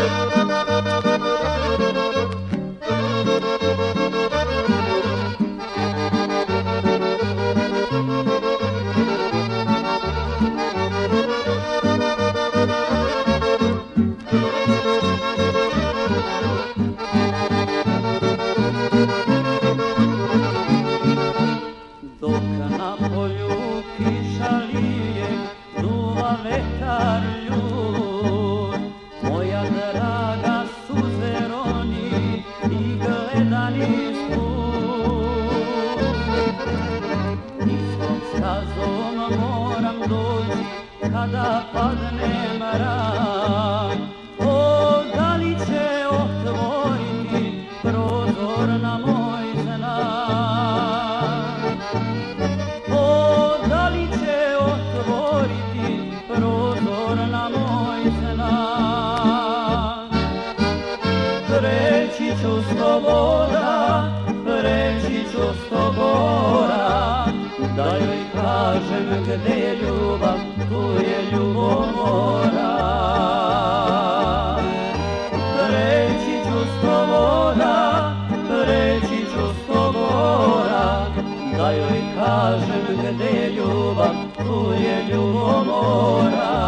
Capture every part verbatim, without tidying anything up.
vetar ljud, moja draga suze roni i gledani sput. Istom stazom moram doći kada padne mrak. O, da li će otvoriti prozor na moj znak? O, da li će otvoriti prozor na moj znak? Preći ću sto voda, preći ću sto gora, da joj kažem gde je ljubav, tu je ljubomora. Preći ću sto voda, preći ću sto gora, da joj kažem gde je ljubav, tu je ljubomora.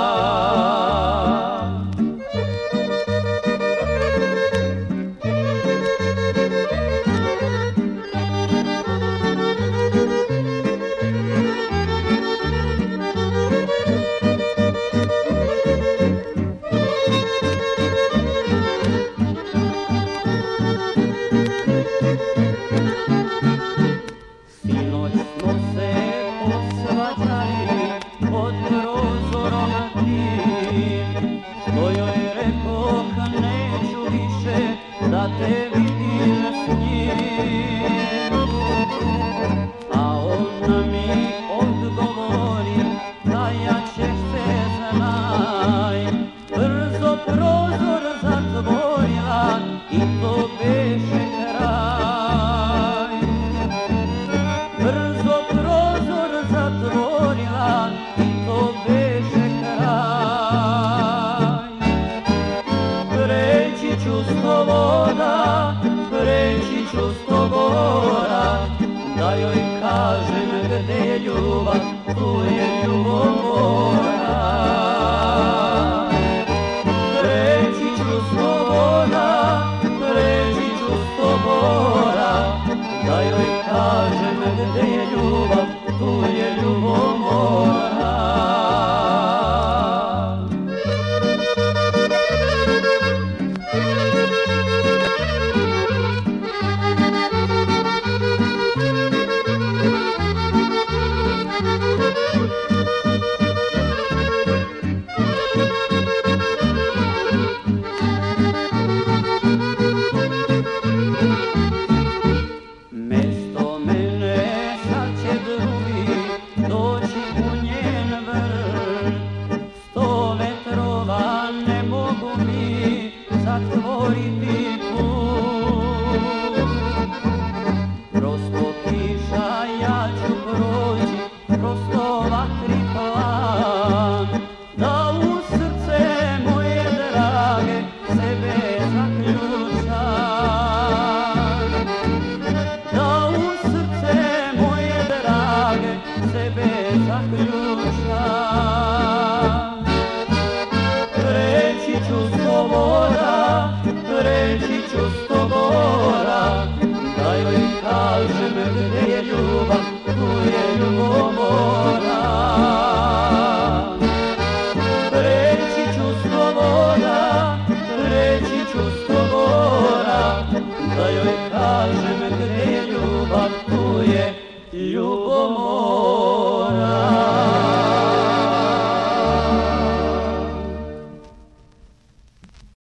Sinoć smo se posvađali pod prozorom tim, što joj rekoh neću više da te vidim s njim. A ona mi odgovori da ja ćeš se znaj, brzo prozor zatvorila i to beše kraj. Brzo prozor zatvorila i to beše kraj. Preći ću sto voda, preći ću sto gora, da joj kažem gde je ljubav, tu je ljubomora. Preći ću sto voda, preći ću sto gora, da joj kažem gde je ljubav, tu je ljubomora. Mesto mene sad će drugi doći u njen vrh, sto vetrova ne mogu mi zatvoriti put. Prosto kiša ja ću proći, prosto vatri plan, da u srce moje drage sebe zaključam. Da u srce moje drage sebe zaključam. Preći ću sto voda, preći ću sto gora, da joj kažem gde je ljubav,